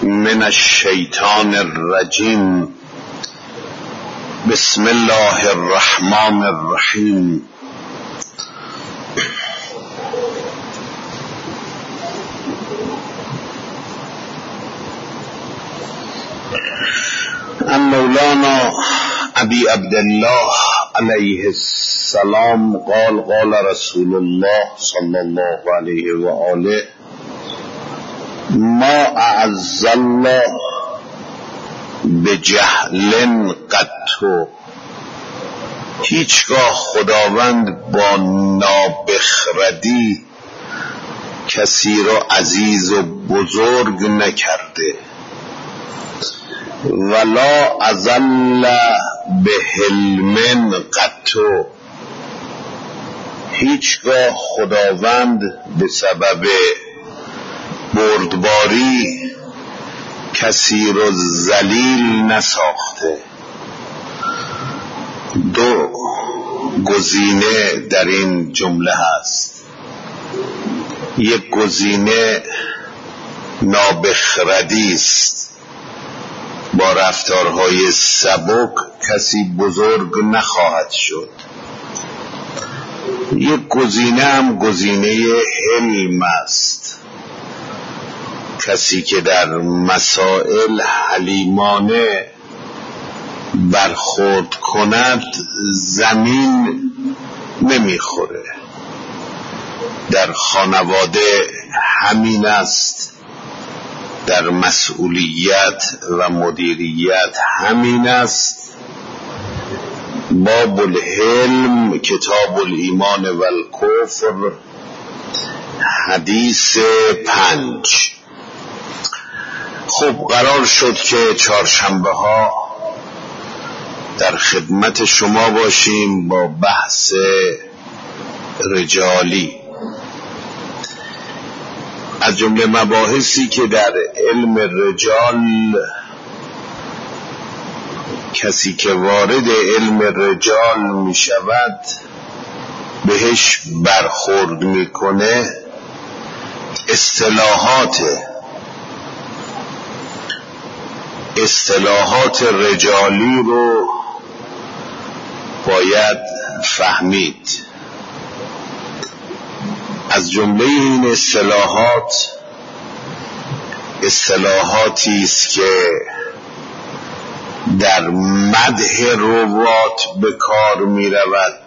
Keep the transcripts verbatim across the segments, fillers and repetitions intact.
من الشیطان الرجیم. بسم الله الرحمن الرحیم. ان مولانا ابی عبدالله علیه السلام قال قال رسول الله صلی الله علیه و آله: ما اعز الله بجهل قط. هیچگاه خداوند با نابخردی کسی را عزیز و بزرگ نکرده. ولا اذل بحلم قط. هیچگاه خداوند به سبب بردباری کسی رو ذلیل نساخته. دو گزینه در این جمله هست. یک گزینه نابخردی است، با رفتارهای سبک کسی بزرگ نخواهد شد. یک گزینه هم گزینه حلم است، کسی که در مسائل حلیمانه برخورد کند زمین نمیخوره. در خانواده همین است، در مسئولیت و مدیریت همین است. باب الحلم کتاب الایمان و الکفر، حدیث پنج. خب قرار شد که چهارشنبه ها در خدمت شما باشیم با بحث رجالی. از جمله مباحثی که در علم رجال کسی که وارد علم رجال می شود بهش برخورد می کنه اصطلاحات اصطلاحات رجالی رو باید فهمید. از جمله این اصطلاحات اصطلاحاتی است که در مدح روات به کار می رود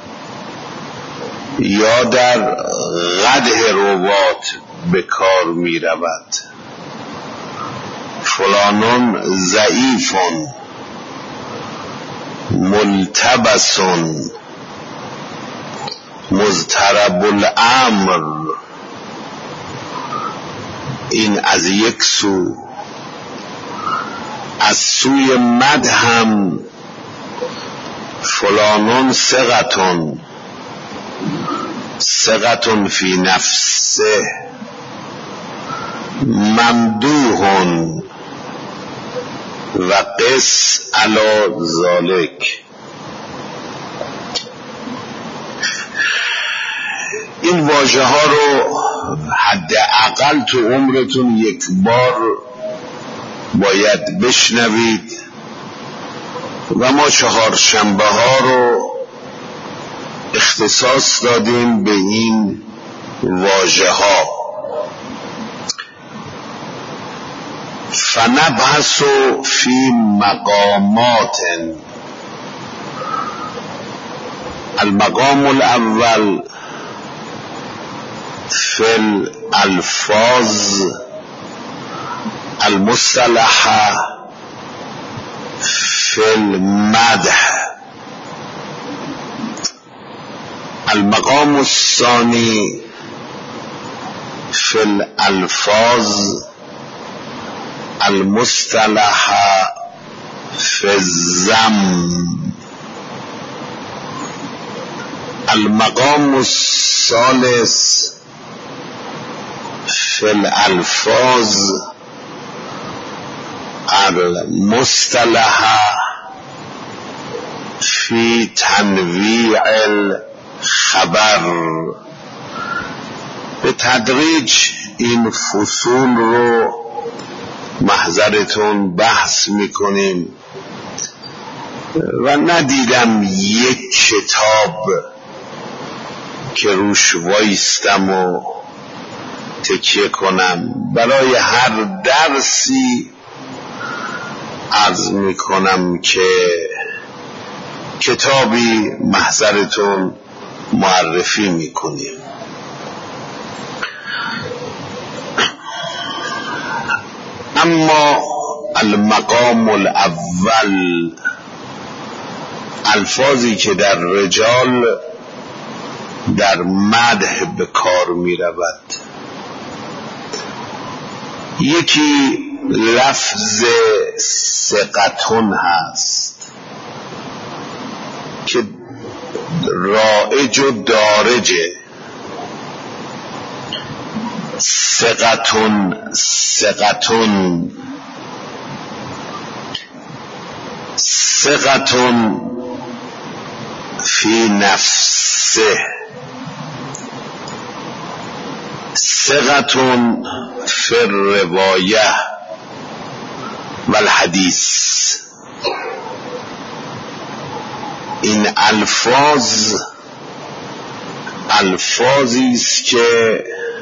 یا در قدح روات به کار می رود. فلانون ضعیفون، ملتبسون، مضطرب الامر. این از یک سو. از سوی مد هم فلانون ثقتون، ثقتون فی نفسه، ممدوحون و قس علی ذالک. این واژه ها رو حداقل تو عمرتون یک بار باید بشنوید و ما چهارشنبه ها رو اختصاص دادیم به این واژه ها. فنبحث فی مقامات. المقام الاول فی الالفاظ المصطلحه فی المدح. المقام الثانی فی الالفاظ المصطلحه فی الذم. المقام الثالث فی الالفاظ المصطلحه فی تنویع الخبر. به تدریج این فصول رو محضرتون بحث میکنیم و ندیدم یک کتاب که روش وایستم و تکیه کنم. برای هر درسی عرض میکنم که کتابی محضرتون معرفی میکنیم. اما المقام الاول، الفاظی که در رجال در مدح به کار می رود. یکی لفظ ثقتون هست که رائج و دارجه. ثقتون ثقتون ثقتون فی نفسه، ثقتون فی الروایه و الحدیث. این الفاظ الفاظی است که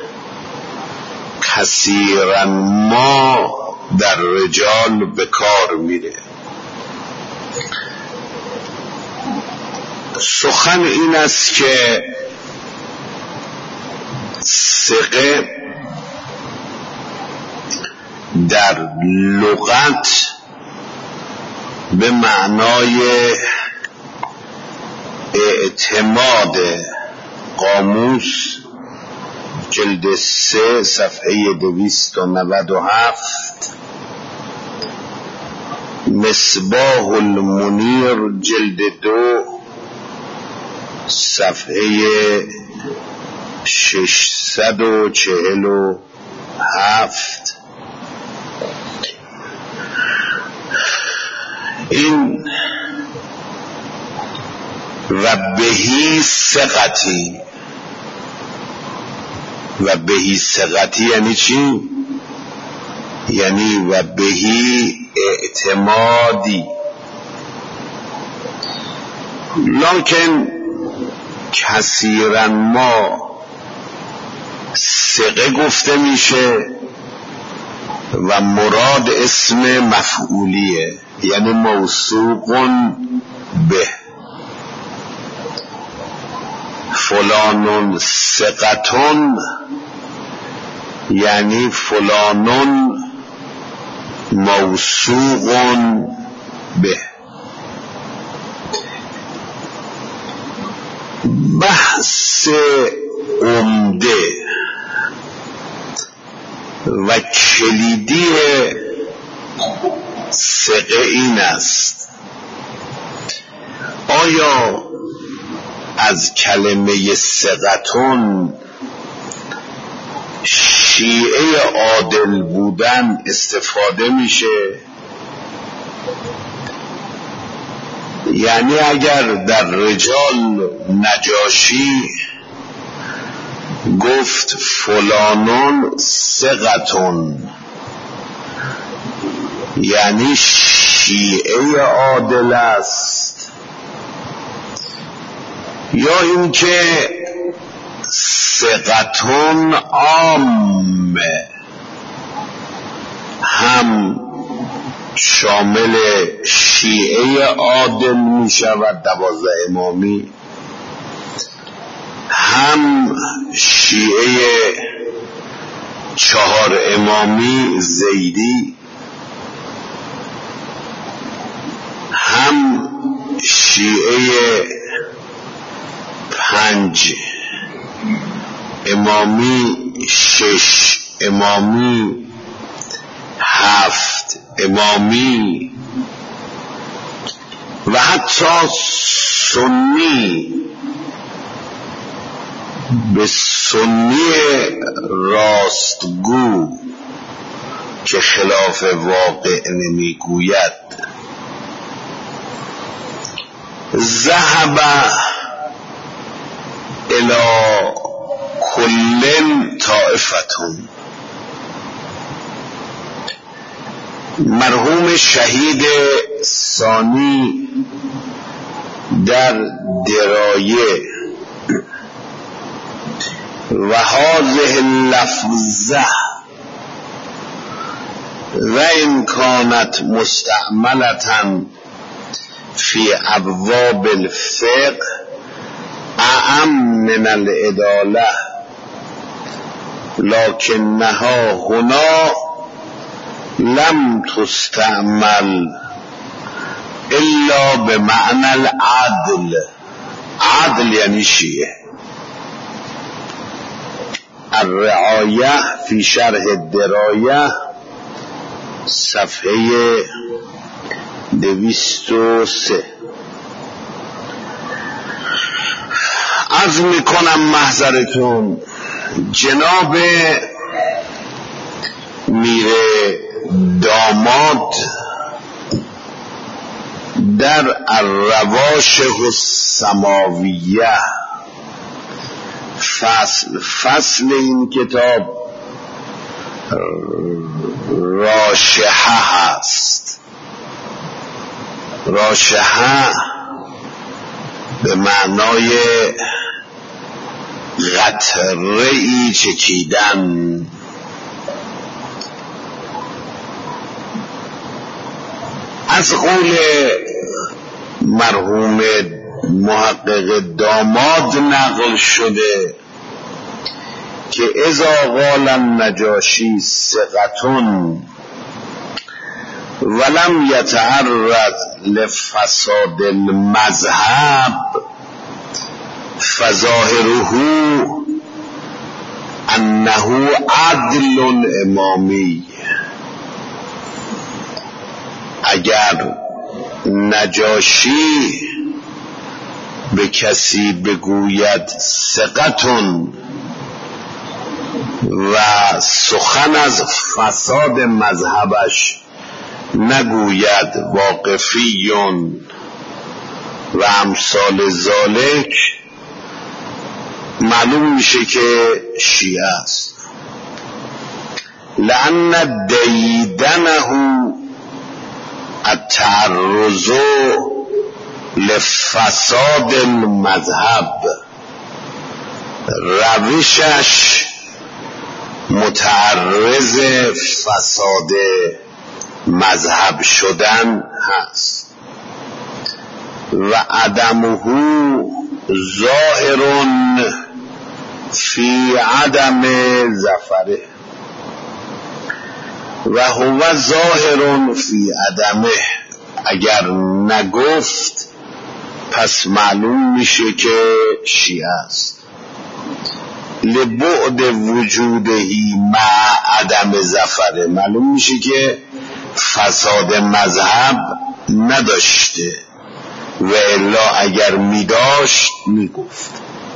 کثیرا ما در رجال به کار میره. سخن این است که ثقه در لغت به معنای اعتماد، قاموس جلد سه صفحه دویست و نود و هفت، مصباح المنیر جلد دو صفحه ششصد و چهل و هفت. این و بهی ثقتی، و بهی ثقتی یعنی چی؟ یعنی و بهی اعتمادی. لکن کثیرا ما ثقه گفته میشه و مراد اسم مفعولیه، یعنی موثوقون به. فلانون ثقتون یعنی فلانون موثوقون به. بحث عمده و کلیدی ثقه این است: آیا از کلمه ثقتون شیعه عادل بودن استفاده میشه؟ یعنی اگر در رجال نجاشی گفت فلانون ثقتون یعنی شیعه عادل است، یا اینکه ثقتون عام هم شامل شیعه عادل می شود دوازده امامی، هم شیعه چهار امامی زیدی، هم شیعه پنج امامی، شش امامی، هفت امامی، و حتی سنی به سنی راستگو که خلاف واقع نمیگوید. ذهب الى کل طائفتون، مرحوم شهید ثانی در درایه و هذه اللفظه و ان کانت مستعملة فی ابواب الفقه اعم من العداله لکنها هنا لم تستعمل الا بمعنى العدل. عدل یعنی چیه؟ الرعایه فی شرح الدرایه صفحه دویست و سه. عرض میکنم محضرتون جناب میر داماد در الرواشح السماویه فصل فصل این کتاب راشحه هست. راشحه به معنای قطره‌ای چکیدن. از قول مرحوم محقق داماد نقل شده که اذا قال النجاشی ثقتون ولم یتعرض لفساد المذهب فظاهره انه عدل امامی. اگر نجاشی به کسی بگوید ثقتون و سخن از فساد مذهبش نگوید واقفیون و امثال ذالک، معلوم میشه که شیعه است. لأن دیدنه التعرض لفساد المذهب، روشش متعرض فساد مذهب شدن هست و عدمه ظاهر فی عدم ظفره و هو ظاهر فی عدمه. اگر نگفت پس معلوم میشه که شیعه است. لبعد وجودهی مع عدم ظفره، معلوم میشه که فساد مذهب نداشته و الا اگر میداشت میگفت.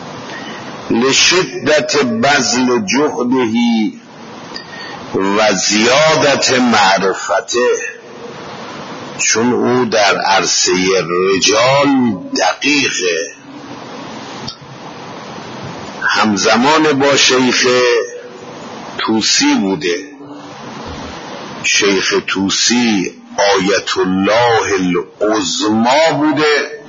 لشدت بذل جهدهی و زیادت معرفته، چون او در عرصه رجال دقیقه. همزمان با شیخ توسی بوده. شیخ توسی آیت الله العظما بوده،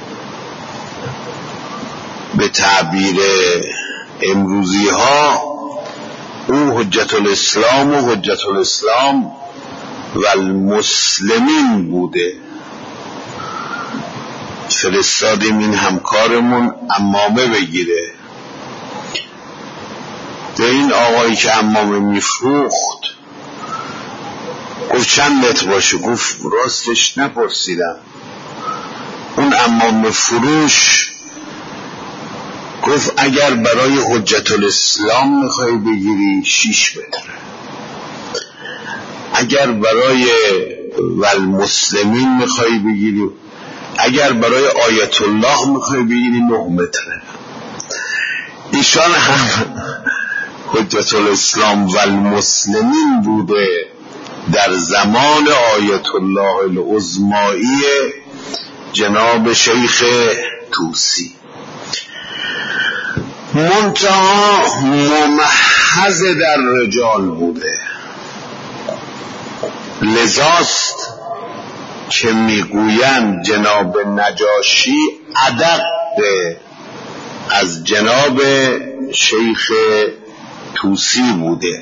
به تعبیر امروزی ها او حجت الاسلام و حجت الاسلام و المسلمین بوده. فرستادیم این همکارمون عمامه بگیره. به این آقایی که عمامه میفروخت گفت چند متر باشه؟ گفت راستش نپرسیدم. اون عمامه فروش گفت اگر برای حجت الاسلام میخوای بگیری شیش متر، اگر برای والمسلمین میخوای بگیری، اگر برای آیت الله میخوای بگیری نه متره. ایشان هم حجت الاسلام والمسلمین بوده در زمان آیت الله العظمایی جناب شیخ توسی. منتها ممحض در رجال بوده. لذاست که میگویند جناب نجاشی ادق از جناب شیخ طوسی بوده،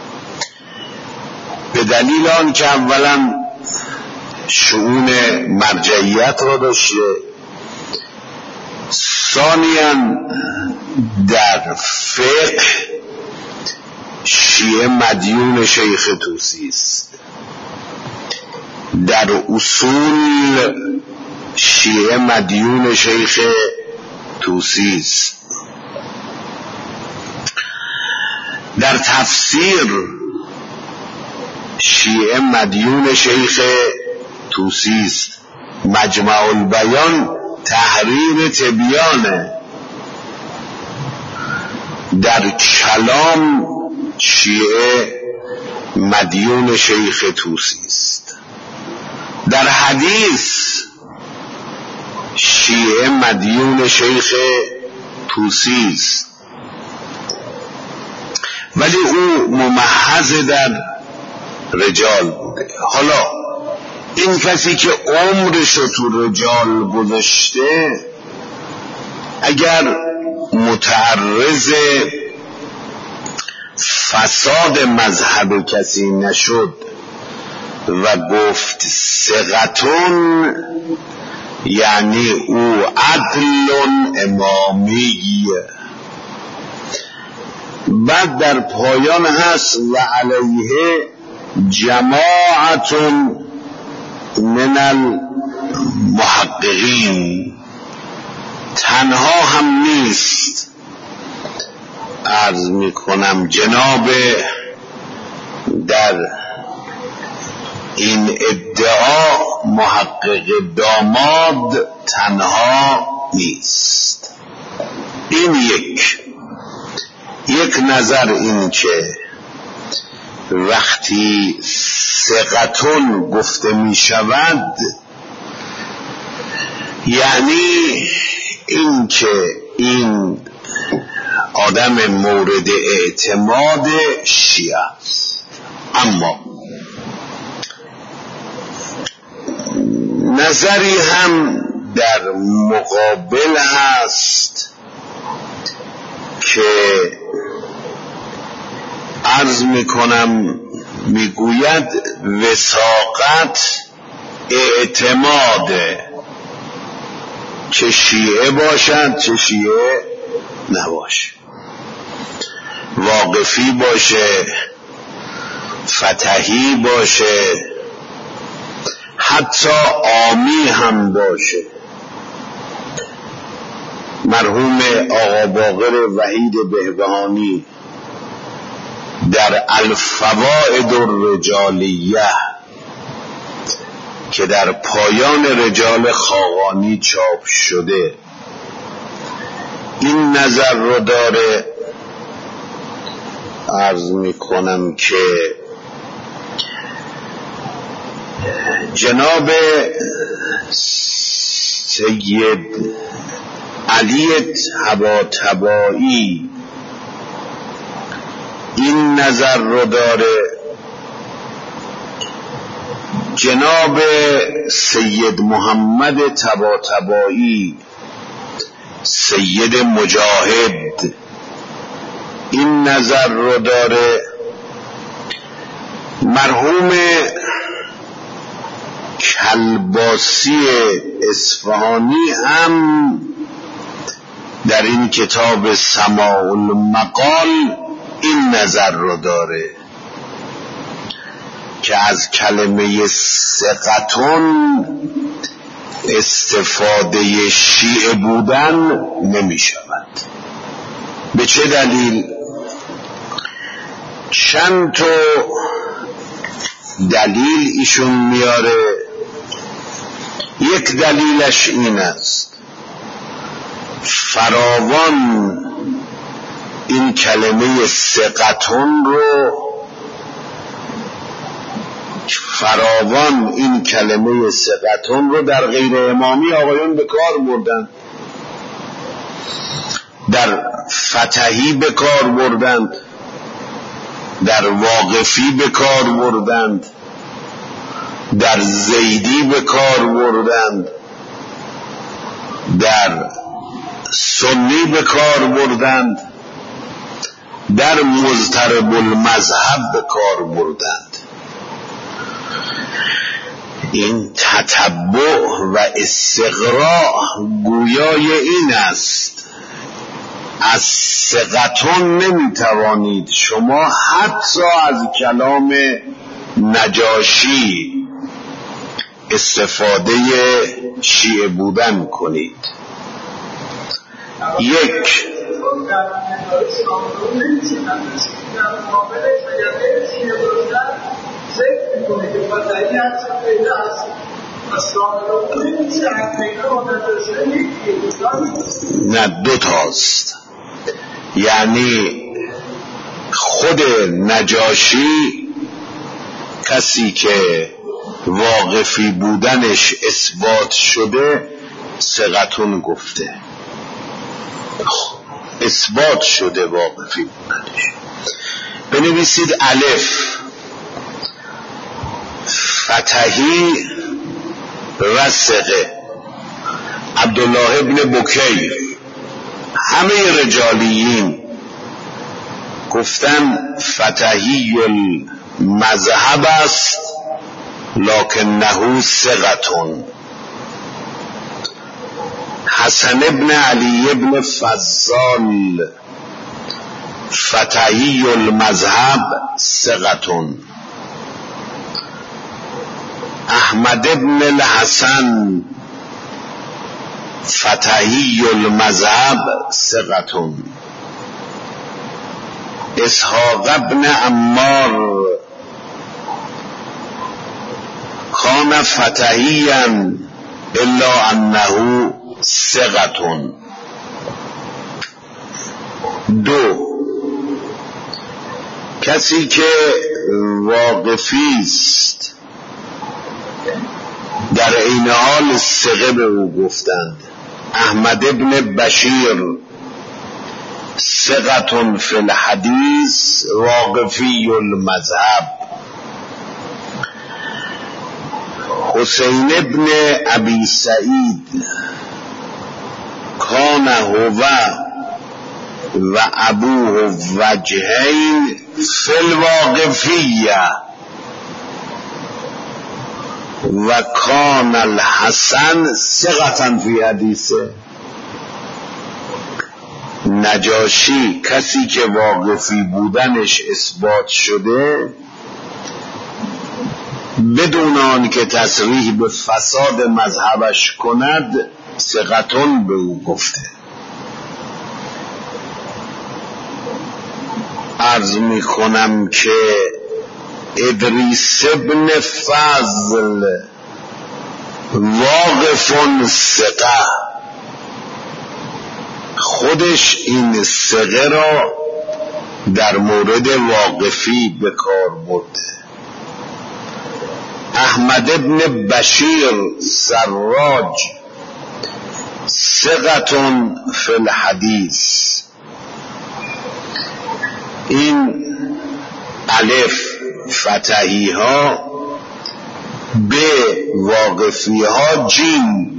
به دلیل آن که اولا شؤون مرجعیت را داشته، ثانیاً در فقه شیعه مدیون شیخ طوسی است، در اصول شیعه مدیون شیخ طوسی است، در تفسیر شیعه مدیون شیخ طوسی است. مجمع البیان تحریر تبیانه. در کلام شیعه مدیون شیخ طوسی است. در حدیث شیعه مدیون شیخ طوسی است، ولی او ممحض در رجال بوده. حالا این کسی که عمرشو تو رجال گذاشته اگر متعرض فساد مذهب کسی نشد و گفت ثقتون، یعنی او عدل امامی. بعد در پایان هست و علیه جماعت من المحققین، تنها هم نیست. عرض می کنم جناب در این ادعا محقق داماد تنها نیست. این یک یک نظر این که وقتی ثقتون گفته می شود یعنی این که این آدم مورد اعتماد شیعه است. اما نظری هم در مقابل هست که عرض میکنم میگوید وثاقت اعتماد، چه شیعه باشد چه شیعه نباشه، واقفی باشه، فتحی باشه، حتی عامی هم باشه. مرحوم آقا باقر وحید بهبهانی در الفوائد الرجالیه که در پایان رجال خاقانی چاپ شده این نظر رو داره. عرض می کنم که جناب سید علی طباطبایی این نظر رو داره، جناب سید محمد طباطبایی سید مجاهد این نظر رو داره، مرحوم کلباسی اصفهانی هم در این کتاب سماع المقال این نظر رو داره که از کلمه ثقتون استفاده شیعه بودن نمی شود. به چه دلیل؟ چند تا دلیل ایشون میاره. یک دلیلش این است فراوان این کلمه ثقتون رو فراوان این کلمه ثقتون رو در غیر امامی آقایون به کار بردن، در فتحی به کار بردند، در واقفی به کار بردند، در زیدی به کار بردند، در سنی به کار بردند، در مضطرب المذهب به کار بردند. این تتبع و استقراء گویای این است از ثقتون نمیتوانید شما حتی از کلام نجاشی استفاده شیعه بودن کنید. یک نه دو تاست، یعنی خود نجاشی کسی که واقفی بودنش اثبات شده ثقتون گفته، اثبات شده واقفی بودنش. بنویسید الف فتحی رسقه عبدالله ابن بکیر، همه رجالیین گفتن فتحی المذهب است لکنه ثقتون. حسن ابن علی ابن فضال فتحی المذهب ثقتون. احمد ابن الحسن فتحی المذهب ثقتون. اسحاق ابن عمار کان فتحیا الا انه ثقتون. دو، کسی که واقفی است در این حال ثقه به او گفتند. احمد ابن بشیر ثقتون فی الحدیث واقفی المذهب. حسین ابن ابی سعید کان هو و ابوه وجهین فی الواقفیه و کان الحسن ثقتاً فی حدیثه. نجاشی کسی که واقفی بودنش اثبات شده بدون آن که تصریح به فساد مذهبش کند ثقتون به او گفته. عرض می کنم که ادریس ابن فضل واقفون ثقه، خودش این ثقه را در مورد واقفی به کار برده. احمد ابن بشیر سراج ثقتون فی الحدیث. این الف فتحی ها به واقفی ها جیم.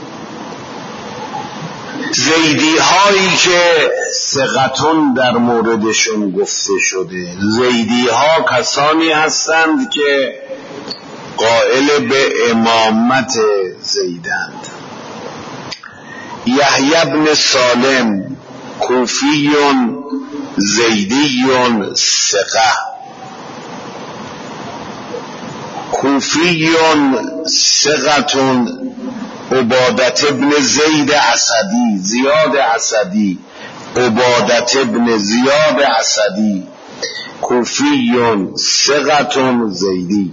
زیدی هایی که ثقتون در موردشون گفته شده، زیدی ها کسانی هستند که قائل به امامت زیدند. یحیی بن سالم کوفیون زیدیون ثقه. کوفیون ثقتون عبادت ابن زید اسدی، زیاد اسدی، عبادت ابن زیاد اسدی، کوفیون ثقتون زیدی.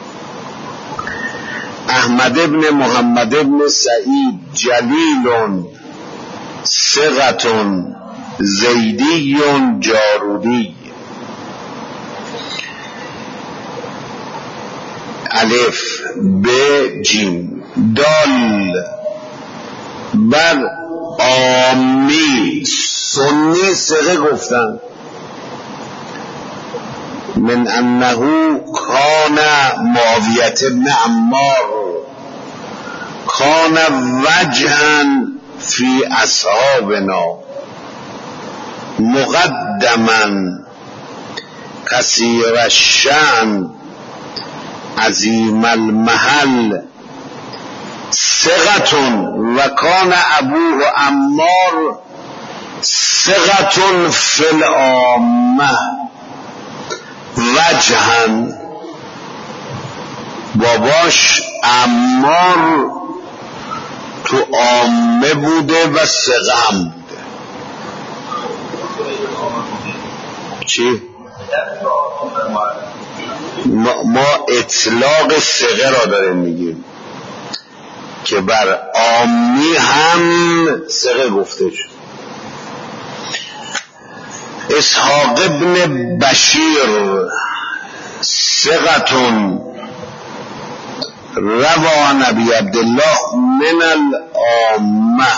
احمد ابن محمد ابن سعید جلیلون ثقتون زیدیون جارودی. الف ب جیم. دال بر عامی سنی ثقه گفتن، من انه کان معاویة بن عمار کان وجها فی اصحابنا مقدما کثیر الشأن عظیم المحل ثقة و کان ابوه عمار ثقة فی العامة وجها. باباش عمار تو عامه بوده و ثقه هم بوده. چی؟ ما, ما اطلاق ثقه را داریم میگیم که بر عامی هم ثقه گفته شد. اسحاق ابن بشیر ثقة روى نبی عبدالله من العامه.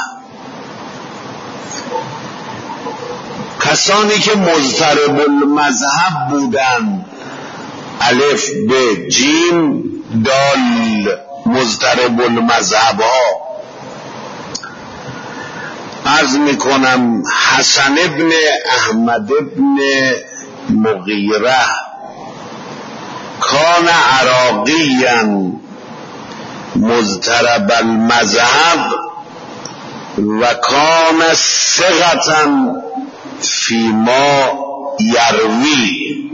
کسانی که مضطرب المذهب بودن، الف ب جیم دال، مضطرب المذهب ها، عرض میکنم حسن ابن احمد ابن مغیره کان عراقیا مضطرب المذهب و کان ثقة فیما یروی.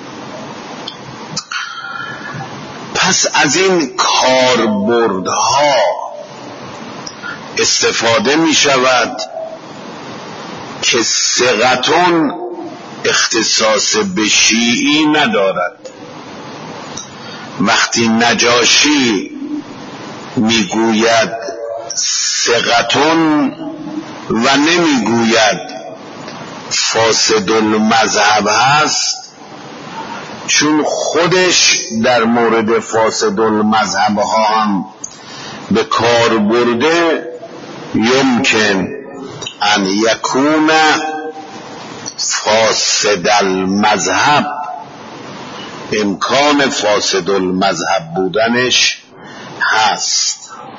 پس از این کاربردها استفاده می شود که ثقتون اختصاص به شیعی ندارد. وقتی نجاشی میگوید ثقتون و نمیگوید فاسد المذهب هست، چون خودش در مورد فاسد المذهب ها هم به کار برده یمکن ان یکون فاسد المذهب، امکان فاسد المذهب بودنش هست.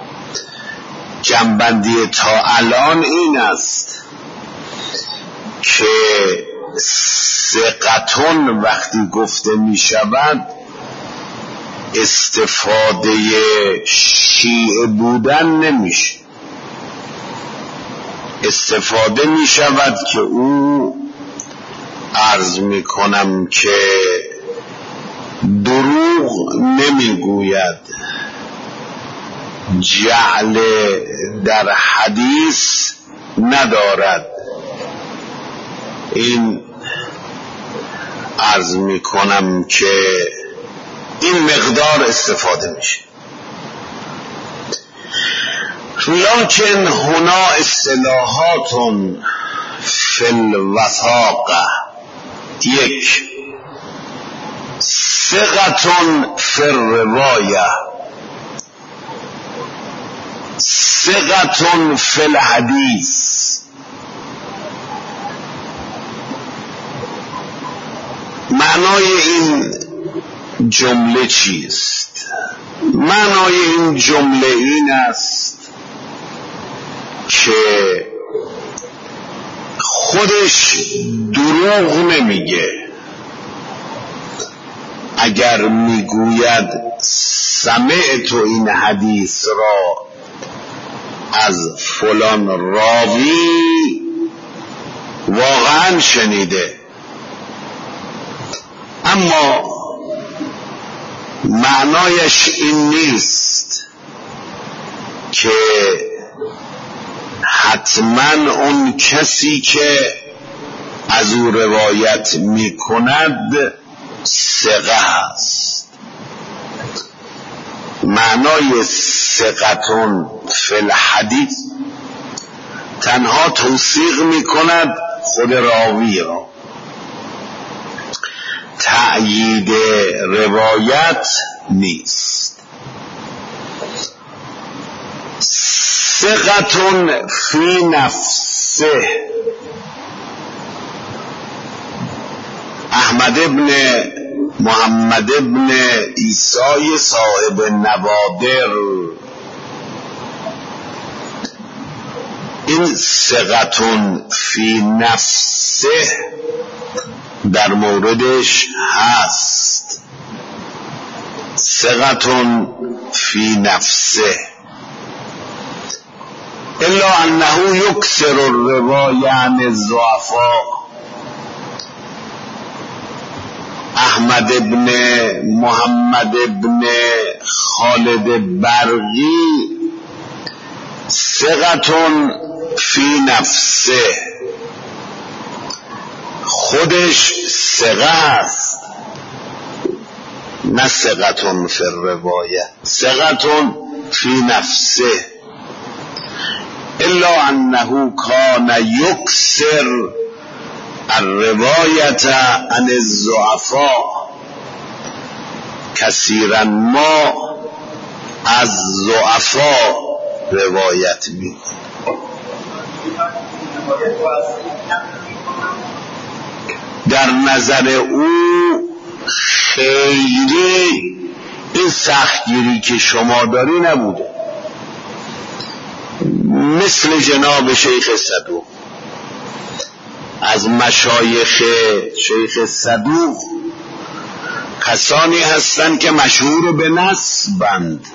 جنبندی تا الان این است که ثقتون وقتی گفته می شود استفاده شیعه بودن نمیشه، استفاده می شود که او عرض می کنم که دروغ نمیگوید، جعل در حدیث ندارد. این عرض می کنم که این مقدار استفاده میشه. لکن هنا اصطلاحات فی الوثاقه. یک، ثقة فی الروایه، ثقة فی الحدیث. معنای این جمله چیست؟ معنای این جمله این است که خودش دروغ نمیگه. اگر میگوید سمعت این حدیث را از فلان راوی، واقعا شنیده، اما معنایش این نیست که حتما اون کسی که از او روایت می کند ثقه است. معنای ثقتون فی الحدیث تنها توثیق می کند خود راوی را، تأیید روایت نیست. ثقة فی نفسه. احمد ابن محمد ابن عیسی صاحب نوادر، این ثقتون فی نفسه در موردش هست، ثقتون فی نفسه، الا انه یکثر الروایه عن الضعفاء. احمد ابن محمد ابن خالد برقی ثقتون فی نفسه، خودش ثقه است، نه ثقتون فی الروایه، ثقتون فی نفسه، الا انه کان یکثر الروایت عن الضعفاء، کثیرا ما از ضعفا روایت میکنه. در نظر او خیلی این سختگیری که شما داری نبوده، مثل جناب شیخ صدوق. از مشایخ شیخ صدوق کسانی هستند که مشهور به نسبند،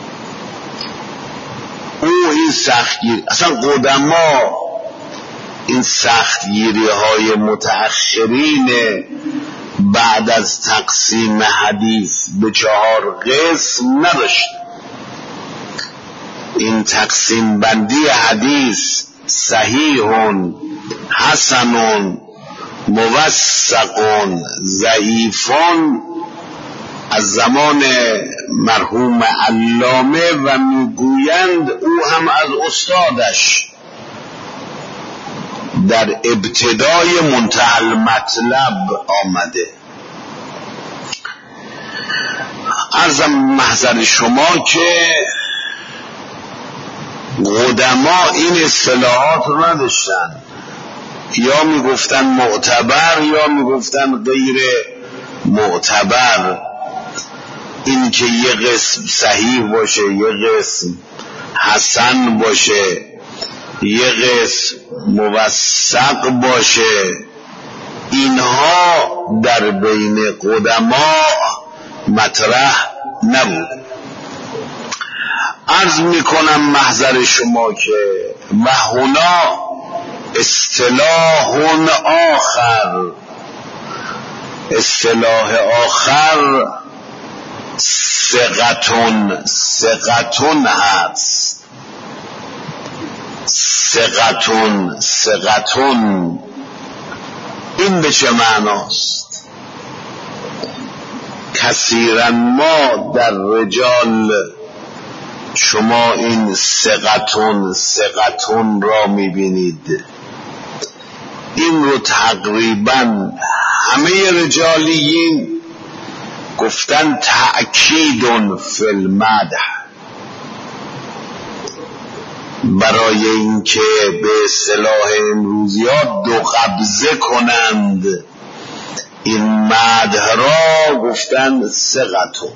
او این سختگیر، اصلا قدما این سختگیری های متأخرین بعد از تقسیم حدیث به چهار قسم نداشت. این تقسیم بندی حدیث صحیحون، حسنون، موثقون، ضعیفون از زمان مرحوم علامه و میگویند او هم از استادش در ابتدای منتهی المطلب آمده. عرضم محضر شما که قدما این اصطلاحات رو نداشتن، یا میگفتن معتبر یا میگفتن غیر معتبر. این که یه قسم صحیح باشه، یه قسم حسن باشه، یه قسم موثق باشه، اینها در بین قدما مطرح نبود. عرض میکنم محضر شما که و هنا اصطلاح آخر، اصطلاح آخر ثقتون، ثقتون هست، ثقتون، ثقتون. این به چه معناست؟ کثیرا ما در رجال شما این ثقتون، ثقتون را میبینید، این رو تقریبا همه رجالیین گفتن تأکیدون فی المدح، برای اینکه به اصطلاح امروزیات دو قبضه کنند این مدح را، گفتن ثقتون.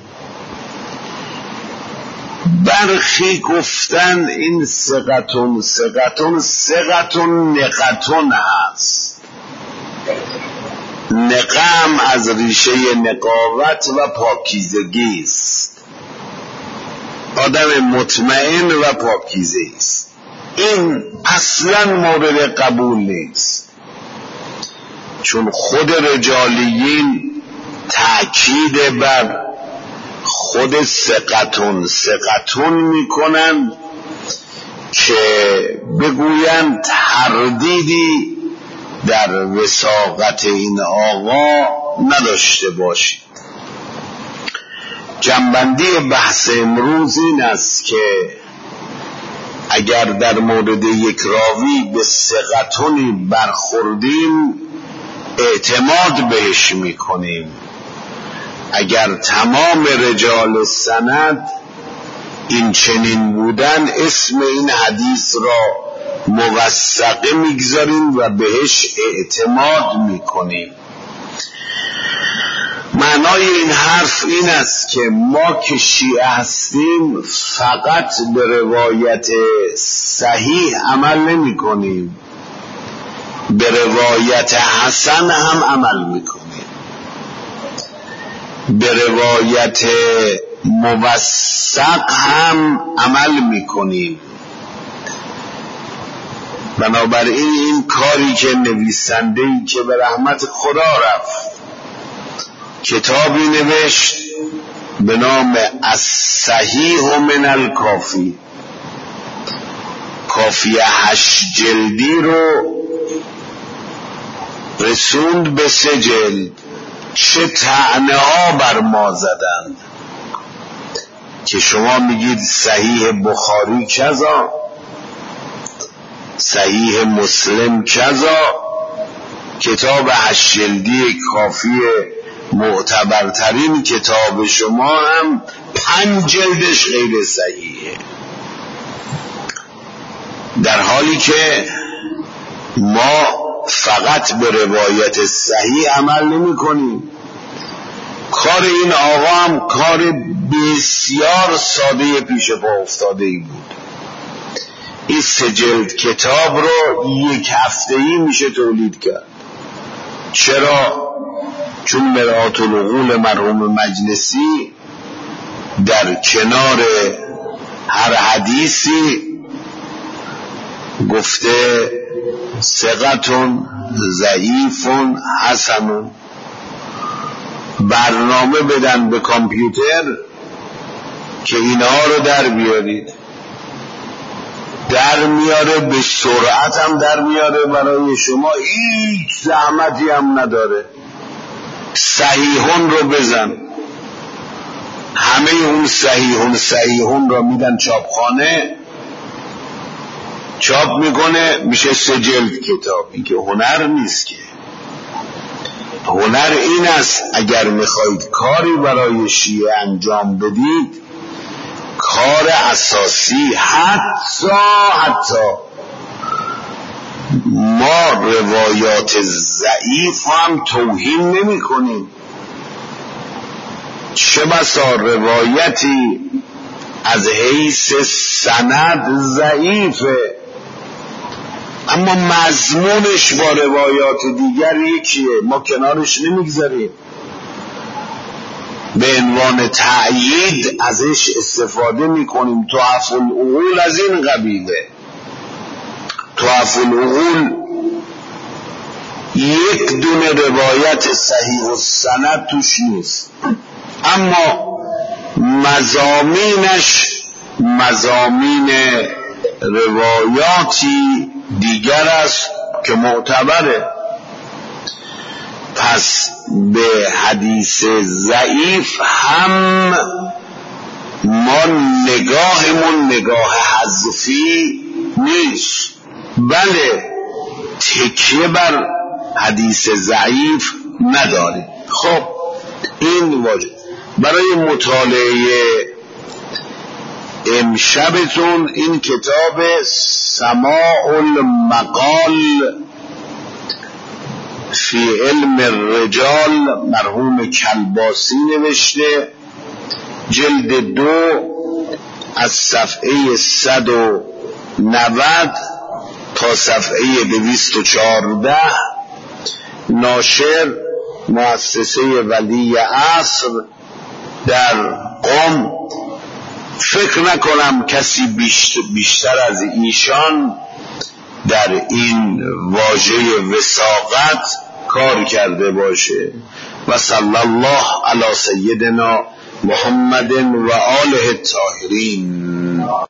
برخی گفتن این ثقتون، ثقتون، ثقتون نقتون هست. نقم از ریشه نقاوت و پاکیزگی است، آدم مطمئن و پاکیزه است. این اصلا مورد قبول نیست، چون خود رجالیین تأکید بر خود ثقتون، ثقتون میکنن که بگویند تردیدی در وثاقت این آقا نداشته باشید. جنبندی بحث امروز این است که اگر در مورد یک راوی به ثقتونی برخوردیم اعتماد بهش میکنیم، اگر تمام رجال سند این چنین بودن اسم این حدیث را موثقه میگذاریم و بهش اعتماد میکنیم. معنای این حرف این است که ما که شیعه هستیم فقط به روایت صحیح عمل نمی کنیم، به روایت حسن هم عمل می کنیم، به روایت موثق هم عمل می کنیم. بنابراین این کاری که نویسنده‌ای که به رحمت خدا رفت کتابی نوشت به نام الصحیح من الکافی، کافی هشت جلدی رو رسوند به سه جلد، چه طعنه ها بر ما زدند که شما میگید صحیح بخاری کذا، صحیح مسلم کذا، کتاب هشت جلدی کافی معتبرترین کتاب شما هم پنج جلدش غیر صحیحه، در حالی که ما فقط به روایت صحیح عمل نمی کنیم. کار این آقا هم کار بسیار ساده پیش پا افتاده ای بود. این سه جلد کتاب رو یک هفته‌ای میشه تولید کرد. چرا؟ چون مرآت العقول مرحوم مجلسی در کنار هر حدیثی گفته ثقتون ضعیفون حسنون، برنامه بدن به کامپیوتر که اینها رو در بیارید، در میاره، به سرعت هم در میاره، برای شما هیچ زحمتی هم نداره. صحیحون رو بزن، همه اون صحیحون صحیحون رو میدن چاپخانه، چاپ میکنه، میشه سه جلد کتاب. این که هنر نیست که، هنر این است اگر میخواید کاری برای شیعه انجام بدید، کار اساسی حتی حتی ما روایات ضعیف هم توهین نمی کنیم، چه بسا روایتی از حیث سند ضعیفه اما مضمونش با روایات دیگر یکیه، ما کنارش نمیگذاریم، به عنوان تأیید ازش استفاده میکنیم. تحف العقول از این قبیله. تحف العقول یک دونه روایت صحیح و سند توش نیست، اما مضامینش مضامین روایاتی دیگر است که معتبره. پس به حدیث ضعیف هم ما نگاهمون نگاه حذفی نیست، بله تکیه بر حدیث ضعیف نداریم. خب این واجب برای مطالعه امشبتون این کتاب سماع المقال فی علم الرجال مرحوم کلباسی نوشته، جلد دو از صفحه صد و نود تا صفحه دویست و چهارده، ناشر مؤسسه ولی عصر در قم. فکر نکنم کسی بیشتر, بیشتر از ایشان در این واژه وثاقت کار کرده باشه. و صلی الله علی سیدنا محمد و آله الطاهرین.